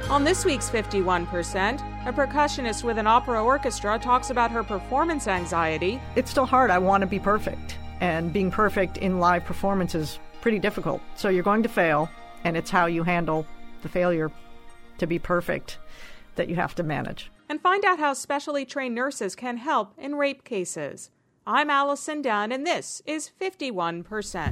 On this week's 51%, a percussionist with an opera orchestra talks about her performance anxiety. It's still hard. I want to be perfect. And being perfect in live performance is pretty difficult. So you're going to fail, and it's how you handle the failure to be perfect that you have to manage. And find out how specially trained nurses can help in rape cases. I'm Allison Dunn, and this is 51%.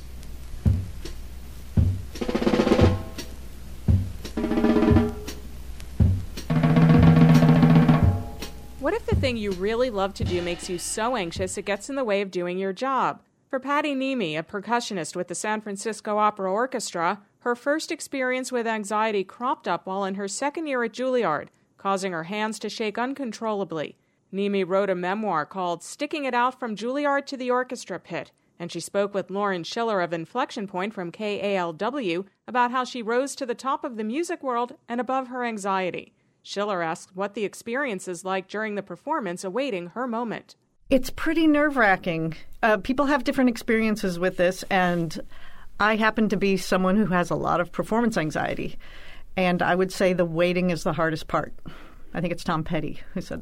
What if the thing you really love to do makes you so anxious it gets in the way of doing your job? For Patty Niemi, a percussionist with the San Francisco Opera Orchestra, her first experience with anxiety cropped up while in her second year at Juilliard, causing her hands to shake uncontrollably. Niemi wrote a memoir called Sticking It Out from Juilliard to the Orchestra Pit, and she spoke with Lauren Schiller of Inflection Point from KALW about how she rose to the top of the music world and above her anxiety. Schiller asked what the experience is like during the performance awaiting her moment. It's pretty nerve-wracking. People have different experiences with this, and I happen to be someone who has a lot of performance anxiety. And I would say the waiting is the hardest part. I think it's Tom Petty who said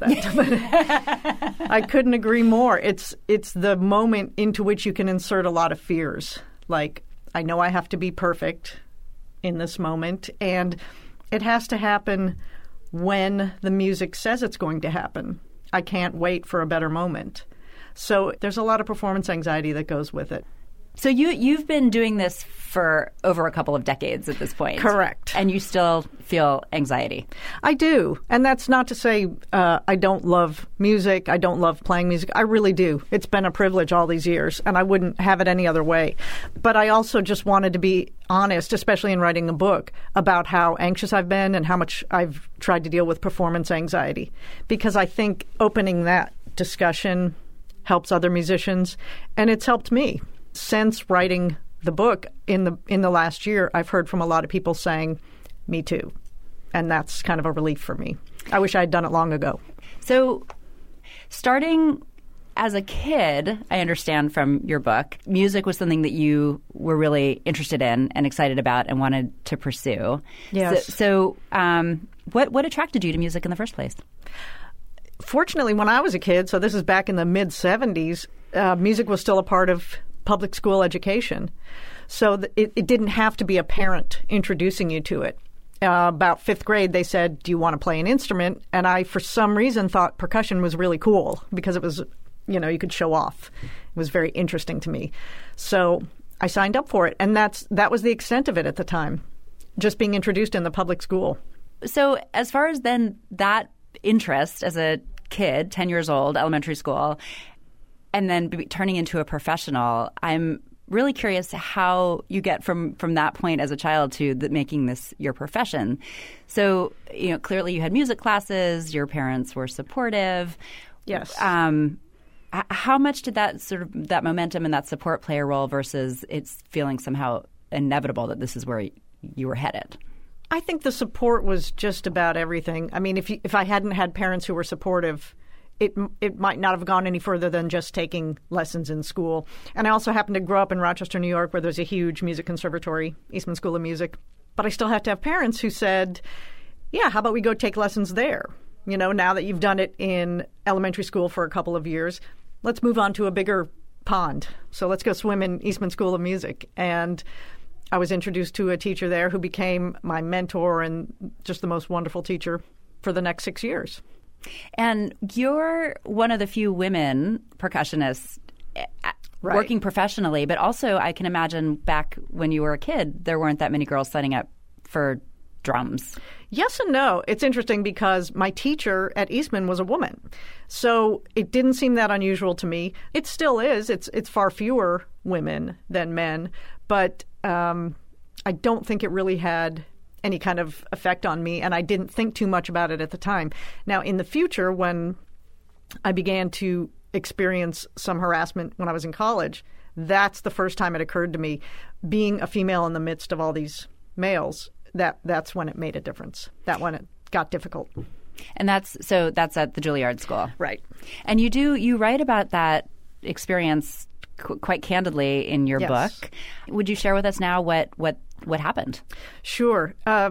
that. I couldn't agree more. It's the moment into which you can insert a lot of fears. Like, I know I have to be perfect in this moment, and it has to happen when the music says it's going to happen. I can't wait for a better moment. So there's a lot of performance anxiety that goes with it. So you've been doing this for over a couple of decades at this point. Correct. And you still feel anxiety. I do. And that's not to say I don't love music. I don't love playing music. I really do. It's been a privilege all these years, and I wouldn't have it any other way. But I also just wanted to be honest, especially in writing a book, about how anxious I've been and how much I've tried to deal with performance anxiety. Because I think opening that discussion helps other musicians, and it's helped me. Since writing the book in the last year, I've heard from a lot of people saying, me too. And that's kind of a relief for me. I wish I had done it long ago. So starting as a kid, I understand from your book, music was something that you were really interested in and excited about and wanted to pursue. Yes. So what attracted you to music in the first place? Fortunately, when I was a kid, so this is back in the mid-'70s, music was still a part of public school education. So it didn't have to be a parent introducing you to it. About fifth grade, they said, do you want to play an instrument? And I, for some reason, thought percussion was really cool because it was, you could show off. It was very interesting to me. So I signed up for it. And that was the extent of it at the time, just being introduced in the public school. So as far as then that interest as a kid, 10 years old, elementary school, and then turning into a professional, I'm really curious how you get from that point as a child to making this your profession. So, clearly you had music classes, your parents were supportive. Yes. How much did that momentum and that support play a role versus it's feeling somehow inevitable that this is where you were headed? I think the support was just about everything. I mean, if I hadn't had parents who were supportive, it might not have gone any further than just taking lessons in school. And I also happened to grow up in Rochester, New York, where there's a huge music conservatory, Eastman School of Music. But I still had to have parents who said, yeah, how about we go take lessons there? Now that you've done it in elementary school for a couple of years, let's move on to a bigger pond. So let's go swim in Eastman School of Music. And I was introduced to a teacher there who became my mentor and just the most wonderful teacher for the next 6 years. And you're one of the few women percussionists working professionally, but also I can imagine back when you were a kid, there weren't that many girls signing up for drums. Yes and no. It's interesting because my teacher at Eastman was a woman. So it didn't seem that unusual to me. It still is. It's far fewer women than men, but I don't think it really had any kind of effect on me, and I didn't think too much about it at the time. Now, in the future, when I began to experience some harassment when I was in college, that's the first time it occurred to me, being a female in the midst of all these males, that's when it made a difference. That's when it got difficult. And that's at the Juilliard School. Right. And you write about that experience quite candidly in your book. Would you share with us now what happened? Sure.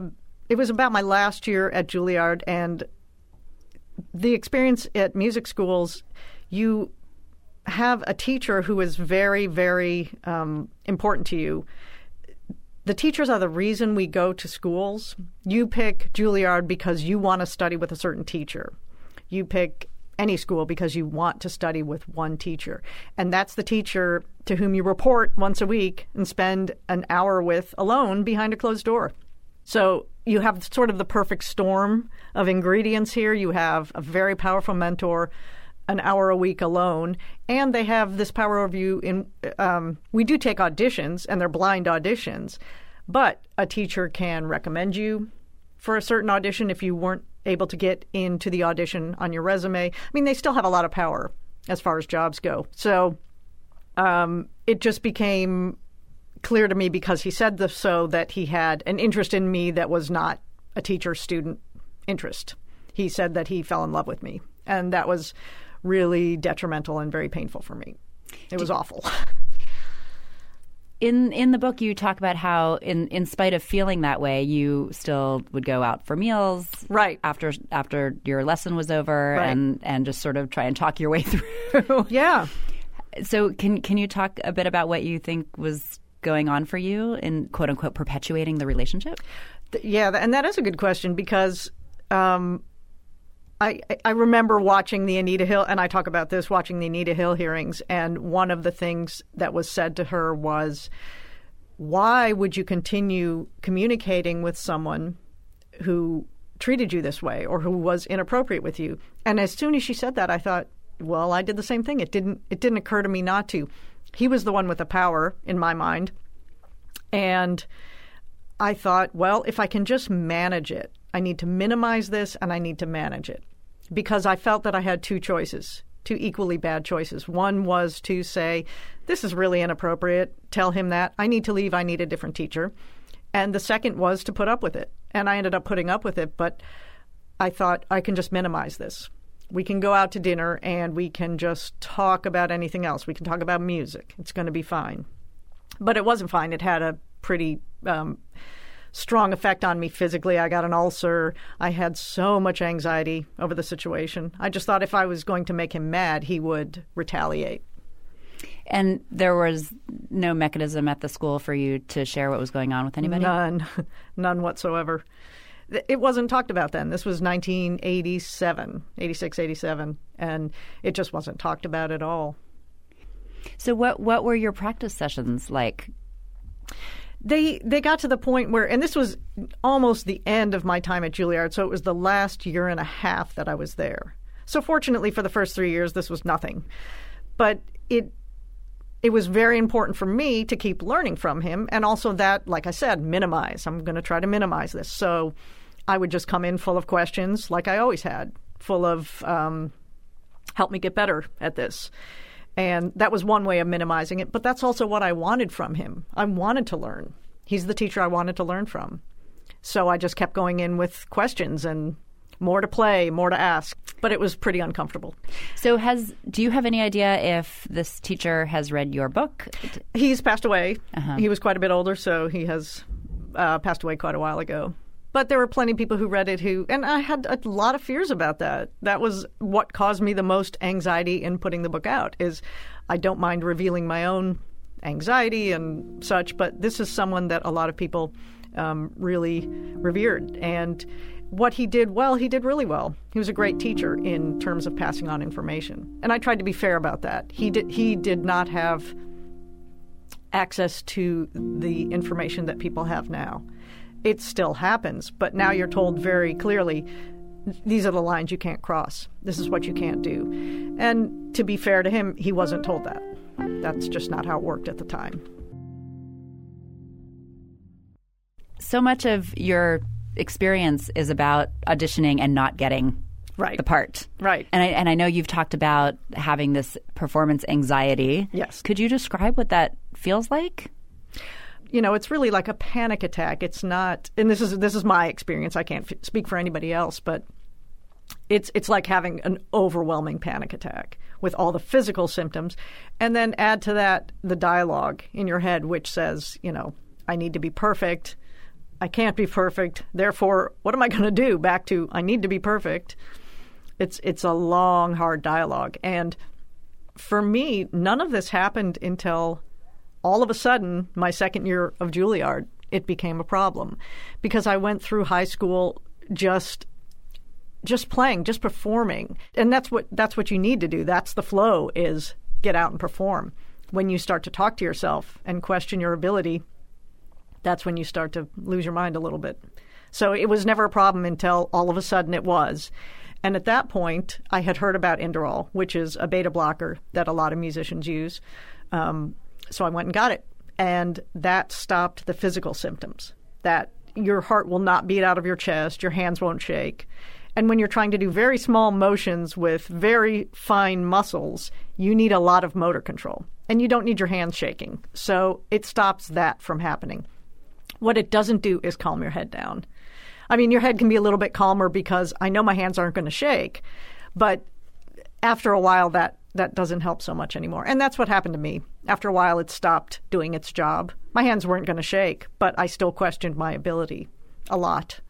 it was about my last year at Juilliard, and the experience at music schools, you have a teacher who is very, very important to you. The teachers are the reason we go to schools. You pick Juilliard because you want to study with a certain teacher. You pick any school because you want to study with one teacher. And that's the teacher to whom you report once a week and spend an hour with alone behind a closed door. So you have sort of the perfect storm of ingredients here. You have a very powerful mentor, an hour a week alone, and they have this power over you. We do take auditions, and they're blind auditions, but a teacher can recommend you for a certain audition if you weren't able to get into the audition on your resume. I mean, they still have a lot of power as far as jobs go. So it just became clear to me because he said this so that he had an interest in me that was not a teacher-student interest. He said that he fell in love with me, and that was really detrimental and very painful for me. It was awful. In the book, you talk about how, in spite of feeling that way, you still would go out for meals, right, after your lesson was over, right, and just sort of try and talk your way through. Yeah. So can you talk a bit about what you think was going on for you in quote unquote perpetuating the relationship? Yeah, and that is a good question because I remember watching the Anita Hill, and I talk about this, watching the Anita Hill hearings, and one of the things that was said to her was, why would you continue communicating with someone who treated you this way or who was inappropriate with you? And as soon as she said that, I thought, well, I did the same thing. It didn't occur to me not to. He was the one with the power in my mind. And I thought, well, if I can just manage it, I need to minimize this and I need to manage it. Because I felt that I had two equally bad choices. One was to say, this is really inappropriate, tell him that, I need to leave, I need a different teacher. And the second was to put up with it. And I ended up putting up with it, but I thought I can just minimize this. We can go out to dinner and we can just talk about anything else. We can talk about music. It's going to be fine. But it wasn't fine. It had a pretty strong effect on me physically. I got an ulcer. I had so much anxiety over the situation. I just thought if I was going to make him mad, he would retaliate. And there was no mechanism at the school for you to share what was going on with anybody? None whatsoever. It wasn't talked about then. This was 1987, 86, 87, and it just wasn't talked about at all. So what were your practice sessions like? They got to the point where, and this was almost the end of my time at Juilliard, so it was the last year and a half that I was there. So fortunately for the first 3 years, this was nothing. But it was very important for me to keep learning from him, and also that, like I said, minimize. I'm going to try to minimize this. So I would just come in full of questions, like I always had, full of help me get better at this. And that was one way of minimizing it, but that's also what I wanted from him. I wanted to learn. He's the teacher I wanted to learn from. So I just kept going in with questions and more to play, more to ask. But it was pretty uncomfortable. So do you have any idea if this teacher has read your book? He's passed away. Uh-huh. He was quite a bit older, so he has passed away quite a while ago. But there were plenty of people who read it and I had a lot of fears about that. That was what caused me the most anxiety in putting the book out, is I don't mind revealing my own anxiety and such, but this is someone that a lot of people really revered. And what he did well, he did really well. He was a great teacher in terms of passing on information. And I tried to be fair about that. He did not have access to the information that people have now. It still happens, but now you're told very clearly, these are the lines you can't cross. This is what you can't do. And to be fair to him, he wasn't told that. That's just not how it worked at the time. So much of your experience is about auditioning and not getting the part. Right. And I know you've talked about having this performance anxiety. Yes. Could you describe what that feels like? You know, it's really like a panic attack. It's not, and this is my experience. I can't speak for anybody else, but it's like having an overwhelming panic attack with all the physical symptoms, and then add to that the dialogue in your head, which says, you know, I need to be perfect. I can't be perfect. Therefore, what am I going to do? Back to I need to be perfect. It's a long, hard dialogue. And for me, none of this happened until all of a sudden, my second year of Juilliard, it became a problem. Because I went through high school just playing, just performing. And that's what you need to do. That's the flow, is get out and perform. When you start to talk to yourself and question your ability, that's when you start to lose your mind a little bit. So it was never a problem until all of a sudden it was. And at that point, I had heard about Inderal, which is a beta blocker that a lot of musicians use. So I went and got it. And that stopped the physical symptoms, that your heart will not beat out of your chest, your hands won't shake. And when you're trying to do very small motions with very fine muscles, you need a lot of motor control. And you don't need your hands shaking. So it stops that from happening. What it doesn't do is calm your head down. I mean, your head can be a little bit calmer because I know my hands aren't going to shake. But after a while, that doesn't help so much anymore. And that's what happened to me. After a while, it stopped doing its job. My hands weren't going to shake, but I still questioned my ability a lot.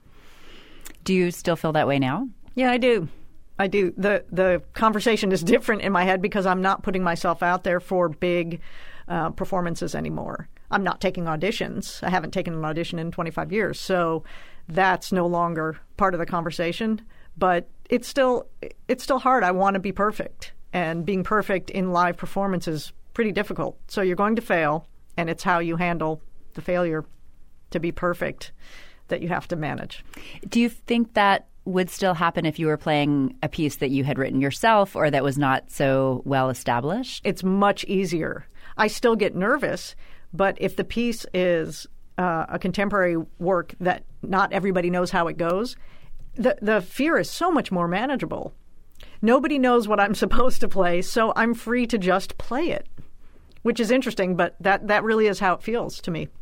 Do you still feel that way now? Yeah, I do. I do. The conversation is different in my head because I'm not putting myself out there for big performances anymore. I'm not taking auditions. I haven't taken an audition in 25 years. So that's no longer part of the conversation. But it's still hard. I want to be perfect. And being perfect in live performance is pretty difficult. So you're going to fail, and it's how you handle the failure to be perfect that you have to manage. Do you think that would still happen if you were playing a piece that you had written yourself or that was not so well established? It's much easier. I still get nervous, but if the piece is a contemporary work that not everybody knows how it goes, the fear is so much more manageable. Nobody knows what I'm supposed to play, so I'm free to just play it, which is interesting, but that really is how it feels to me.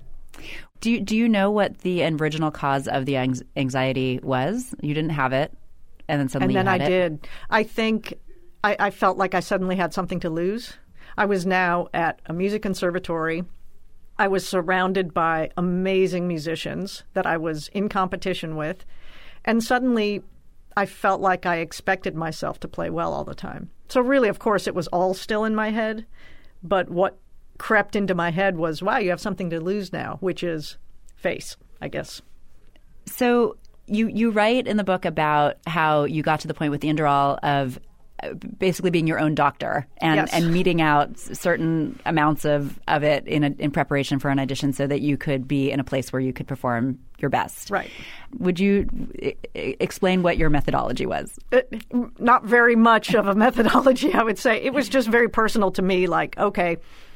Do you know what the original cause of the anxiety was? You didn't have it, and then suddenly you had it? And then I did. I think I felt like I suddenly had something to lose. I was now at a music conservatory. I was surrounded by amazing musicians that I was in competition with, and suddenly I felt like I expected myself to play well all the time. So really, of course, it was all still in my head, but what crept into my head was, wow, you have something to lose now, which is face, I guess. So you write in the book about how you got to the point with the Inderal of basically being your own doctor and, yes, and meeting out certain amounts of it in preparation for an audition so that you could be in a place where you could perform your best. Right. Would you explain what your methodology was? Not very much of a methodology, I would say. It was just very personal to me, like, okay,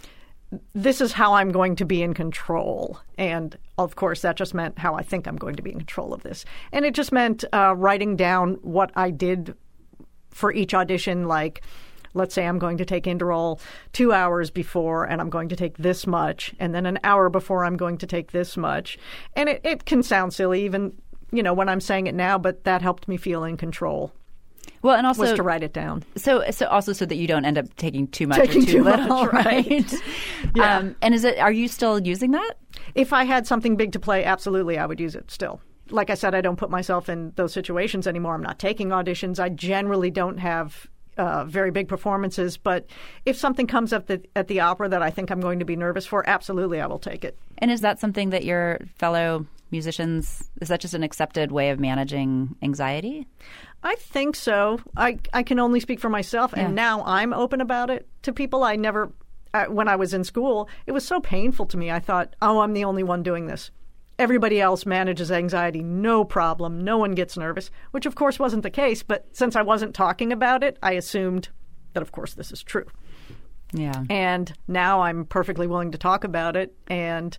this is how I'm going to be in control. And, of course, that just meant how I think I'm going to be in control of this. And it just meant writing down what I did for each audition, like, let's say I'm going to take Inderal 2 hours before and I'm going to take this much, and then an hour before I'm going to take this much. And it can sound silly even, when I'm saying it now, but that helped me feel in control. Well, and also was to write it down. So also so that you don't end up taking too much or too little, much, right? Yeah. And are you still using that? If I had something big to play, absolutely, I would use it still. Like I said, I don't put myself in those situations anymore. I'm not taking auditions. I generally don't have very big performances. But if something comes up at the opera that I think I'm going to be nervous for, absolutely, I will take it. And is that something that your fellow musicians, is that just an accepted way of managing anxiety? I think so. I can only speak for myself. And now I'm open about it to people. I never, when I was in school, it was so painful to me. I thought, oh, I'm the only one doing this. Everybody else manages anxiety, no problem. No one gets nervous, which of course wasn't the case. But since I wasn't talking about it, I assumed that, of course, this is true. Yeah. And now I'm perfectly willing to talk about it. And,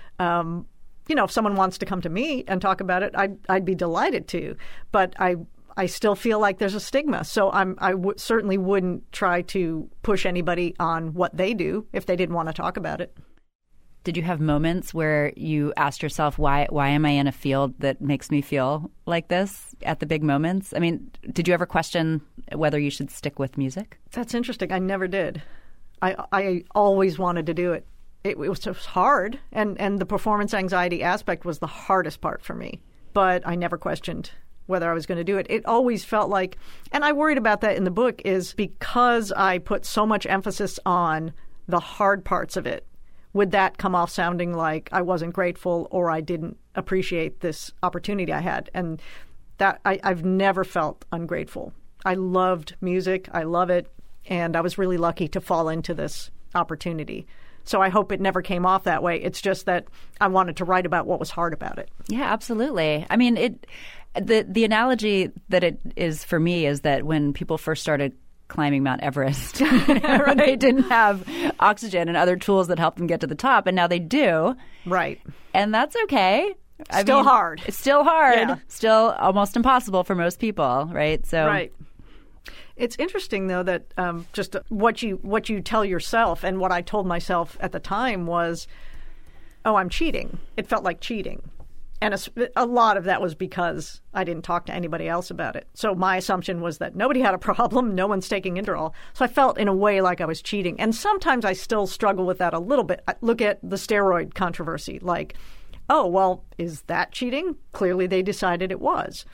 if someone wants to come to me and talk about it, I'd be delighted to. But I still feel like there's a stigma. So certainly wouldn't try to push anybody on what they do if they didn't want to talk about it. Did you have moments where you asked yourself, why am I in a field that makes me feel like this at the big moments? I mean, did you ever question whether you should stick with music? That's interesting. I never did. I always wanted to do it. it was just hard. And the performance anxiety aspect was the hardest part for me. But I never questioned whether I was going to do it. It always felt like, and I worried about that in the book, is because I put so much emphasis on the hard parts of it, would that come off sounding like I wasn't grateful or I didn't appreciate this opportunity I had? And that I've never felt ungrateful. I loved music. I love it. And I was really lucky to fall into this opportunity. So I hope it never came off that way. It's just that I wanted to write about what was hard about it. Yeah, absolutely. I mean, the analogy that it is for me is that when people first started climbing Mount Everest, they didn't have oxygen and other tools that helped them get to the top, and now they do. Right. And that's okay. Still hard. It's still hard. Yeah. Still almost impossible for most people, right? So right. It's interesting, though, that just what you tell yourself and what I told myself at the time was, oh, I'm cheating. It felt like cheating. And a lot of that was because I didn't talk to anybody else about it. So my assumption was that nobody had a problem. No one's taking Inderal. So I felt in a way like I was cheating. And sometimes I still struggle with that a little bit. I look at the steroid controversy like, oh, well, is that cheating? Clearly they decided it was.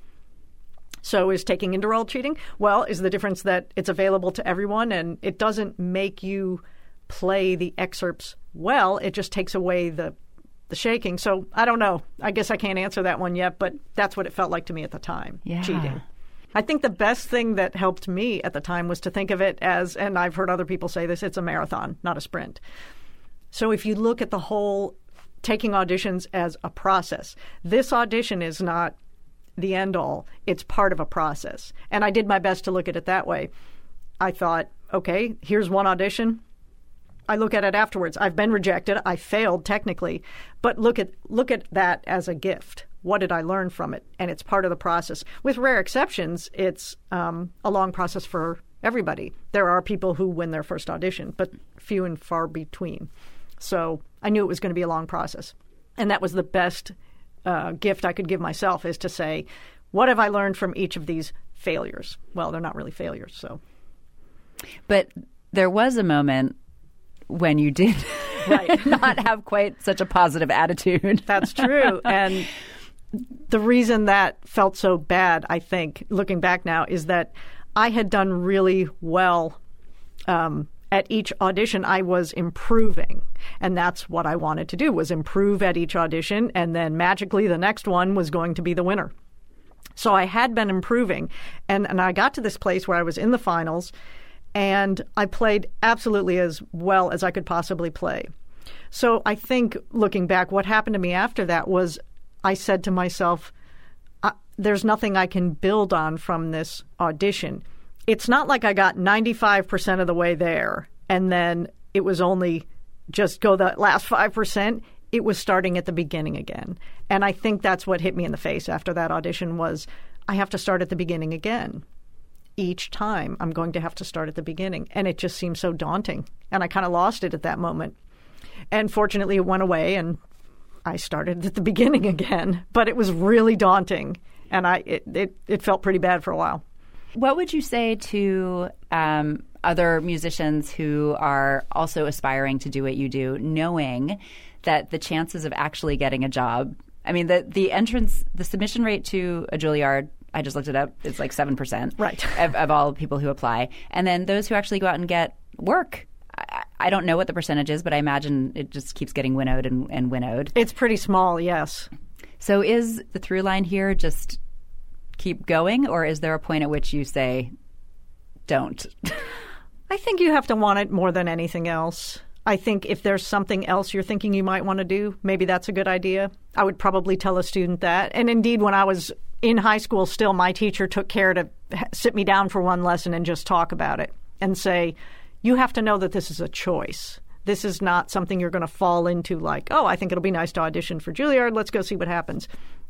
So is taking Inderal cheating? Well, is the difference that it's available to everyone and it doesn't make you play the excerpts well. It just takes away the shaking. So I don't know. I guess I can't answer that one yet, but that's what it felt like to me at the time, cheating. I think the best thing that helped me at the time was to think of it as, and I've heard other people say this, it's a marathon, not a sprint. So if you look at the whole taking auditions as a process, this audition is not the end all. It's part of a process. And I did my best to look at it that way. I thought, okay, here's one audition. I look at it afterwards. I've been rejected. I failed technically, but look at that as a gift. What did I learn from it? And it's part of the process. With rare exceptions, it's a long process for everybody. There are people who win their first audition, but few and far between. So I knew it was going to be a long process. And that was the best gift I could give myself, is to say, what have I learned from each of these failures? Well, they're not really failures, so. But there was a moment when you did not have quite such a positive attitude. That's true. And the reason that felt so bad, I think, looking back now, is that I had done really well at each audition. I was improving. And that's what I wanted to do, was improve at each audition. And then magically the next one was going to be the winner. So I had been improving. And I got to this place where I was in the finals. And I played absolutely as well as I could possibly play. So I think, looking back, what happened to me after that was I said to myself, there's nothing I can build on from this audition. It's not like I got 95% of the way there and then it was only just go the last 5%. It was starting at the beginning again. And I think that's what hit me in the face after that audition was I have to start at the beginning again. Each time I'm going to have to start at the beginning. And it just seemed so daunting. And I kind of lost it at that moment. And fortunately, it went away and I started at the beginning again. But it was really daunting. And it felt pretty bad for a while. What would you say to other musicians who are also aspiring to do what you do, knowing that the chances of actually getting a job, I mean, the submission rate to a Juilliard, I just looked it up, it's like 7% right. of all people who apply. And then those who actually go out and get work, I don't know what the percentage is, but I imagine it just keeps getting winnowed and winnowed. It's pretty small, yes. So is the through line here just keep going, or is there a point at which you say, don't? I think you have to want it more than anything else. I think if there's something else you're thinking you might want to do, maybe that's a good idea. I would probably tell a student that. And indeed, when I was in high school still, my teacher took care to sit me down for one lesson and just talk about it and say, you have to know that this is a choice. This is not something you're going to fall into like, oh, I think it'll be nice to audition for Juilliard. Let's go see what happens.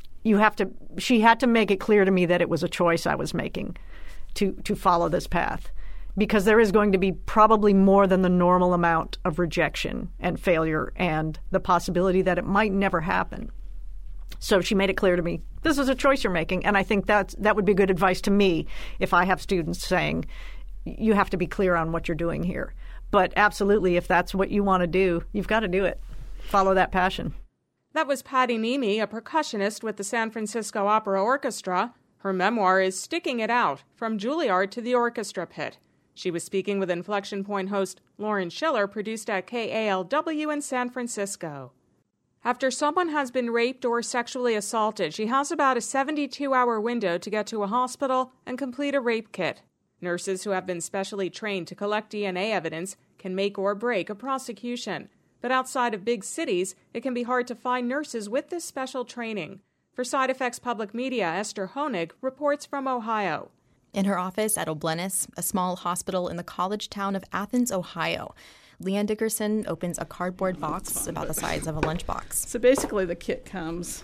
She had to make it clear to me that it was a choice I was making to follow this path, because there is going to be probably more than the normal amount of rejection and failure and the possibility that it might never happen. So she made it clear to me, this is a choice you're making. And I think that would be good advice to me if I have students saying, you have to be clear on what you're doing here. But absolutely, if that's what you want to do, you've got to do it. Follow that passion. That was Patty Niemi, a percussionist with the San Francisco Opera Orchestra. Her memoir is Sticking It Out, From Juilliard to the Orchestra Pit. She was speaking with Inflection Point host Lauren Schiller, produced at KALW in San Francisco. After someone has been raped or sexually assaulted, she has about a 72-hour window to get to a hospital and complete a rape kit. Nurses who have been specially trained to collect DNA evidence can make or break a prosecution. But outside of big cities, it can be hard to find nurses with this special training. For Side Effects Public Media, Esther Honig reports from Ohio. In her office at Oblenis, a small hospital in the college town of Athens, Ohio, Leanne Dickerson opens a cardboard box about the size of a lunchbox. So basically the kit comes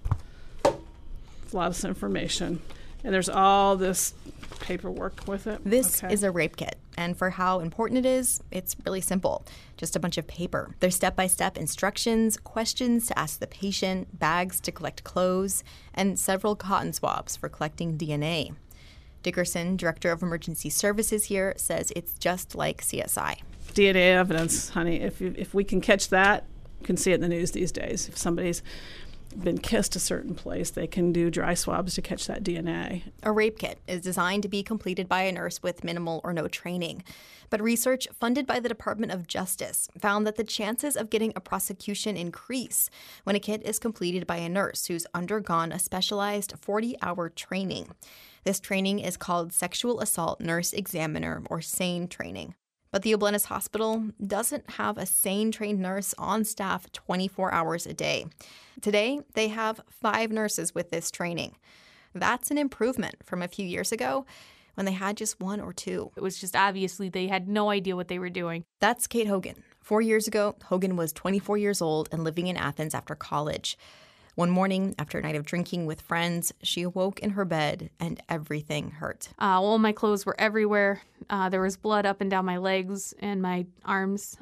with a lot of information, and there's all this paperwork with it. This is a rape kit, and for how important it is, it's really simple. Just a bunch of paper. There's step-by-step instructions, questions to ask the patient, bags to collect clothes, and several cotton swabs for collecting DNA. Dickerson, Director of Emergency Services here, says it's just like CSI. DNA evidence, honey. If we can catch that, you can see it in the news these days. If somebody's been kissed a certain place, they can do dry swabs to catch that DNA. A rape kit is designed to be completed by a nurse with minimal or no training. But research funded by the Department of Justice found that the chances of getting a prosecution increase when a kit is completed by a nurse who's undergone a specialized 40-hour training. This training is called Sexual Assault Nurse Examiner, or SANE training. But the Oblenis Hospital doesn't have a SANE-trained nurse on staff 24 hours a day. Today, they have 5 nurses with this training. That's an improvement from a few years ago when they had just 1 or 2. It was just obviously they had no idea what they were doing. That's Kate Hogan. 4 years ago, Hogan was 24 years old and living in Athens after college. One morning, after a night of drinking with friends, she awoke in her bed and everything hurt. All my clothes were everywhere. There was blood up and down my legs and my arms.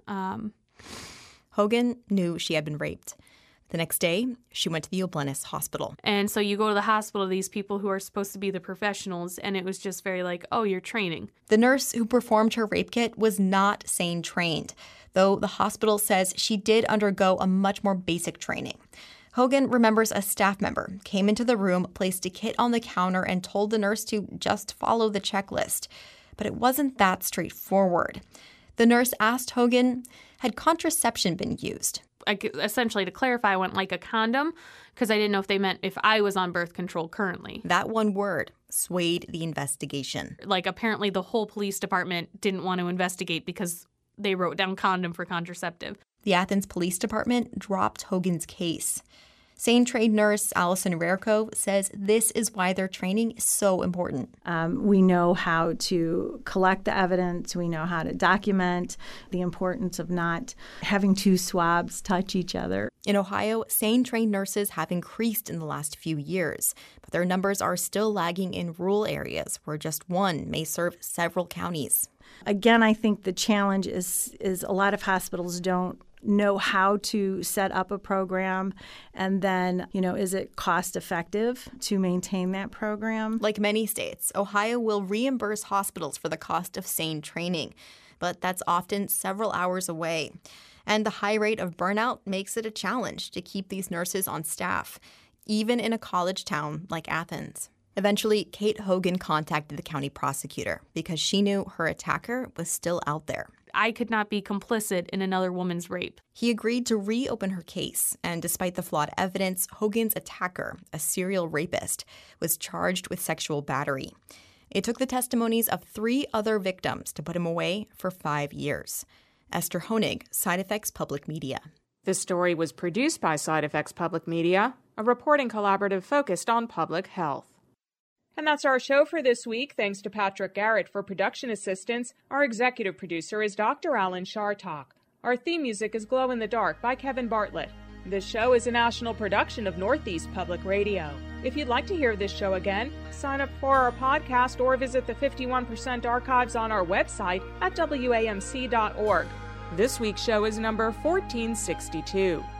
Hogan knew she had been raped. The next day, she went to the Oblenis Hospital. And so you go to the hospital, these people who are supposed to be the professionals, and it was just very like, oh, you're training. The nurse who performed her rape kit was not SANE trained, though the hospital says she did undergo a much more basic training. Hogan remembers a staff member came into the room, placed a kit on the counter, and told the nurse to just follow the checklist. But it wasn't that straightforward. The nurse asked Hogan, had contraception been used? Essentially, to clarify, I went like a condom because I didn't know if they meant if I was on birth control currently. That one word swayed the investigation. Like, apparently the whole police department didn't want to investigate because they wrote down condom for contraceptive. The Athens Police Department dropped Hogan's case. SANE-trained nurse Allison Rarco says this is why their training is so important. We know how to collect the evidence. We know how to document the importance of not having 2 swabs touch each other. In Ohio, SANE-trained nurses have increased in the last few years, but their numbers are still lagging in rural areas where just one may serve several counties. Again, I think the challenge is a lot of hospitals don't know how to set up a program, and then, is it cost effective to maintain that program? Like many states, Ohio will reimburse hospitals for the cost of SANE training, but that's often several hours away. And the high rate of burnout makes it a challenge to keep these nurses on staff, even in a college town like Athens. Eventually, Kate Hogan contacted the county prosecutor because she knew her attacker was still out there. I could not be complicit in another woman's rape. He agreed to reopen her case, and despite the flawed evidence, Hogan's attacker, a serial rapist, was charged with sexual battery. It took the testimonies of 3 other victims to put him away for 5 years. Esther Honig, Side Effects Public Media. This story was produced by Side Effects Public Media, a reporting collaborative focused on public health. And that's our show for this week. Thanks to Patrick Garrett for production assistance. Our executive producer is Dr. Alan Shartok. Our theme music is Glow in the Dark by Kevin Bartlett. This show is a national production of Northeast Public Radio. If you'd like to hear this show again, sign up for our podcast or visit the 51% archives on our website at WAMC.org. This week's show is number 1462.